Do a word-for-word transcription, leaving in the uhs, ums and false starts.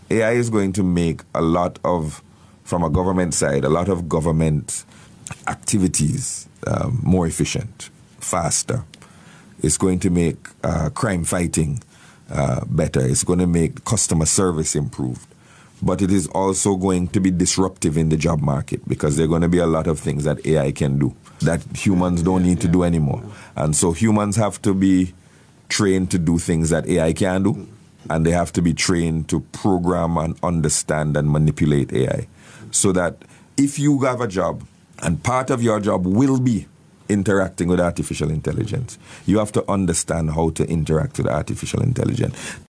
A I is going to make a lot of, from a government side, a lot of government activities um, more efficient, faster. It's going to make uh, crime fighting uh, better. It's going to make customer service improved. But it is also going to be disruptive in the job market because there are going to be a lot of things that A I can do that humans don't need to do anymore. And so humans have to be trained to do things that A I can do, and they have to be trained to program and understand and manipulate A I. So that if you have a job, and part of your job will be interacting with artificial intelligence, you have to understand how to interact with artificial intelligence.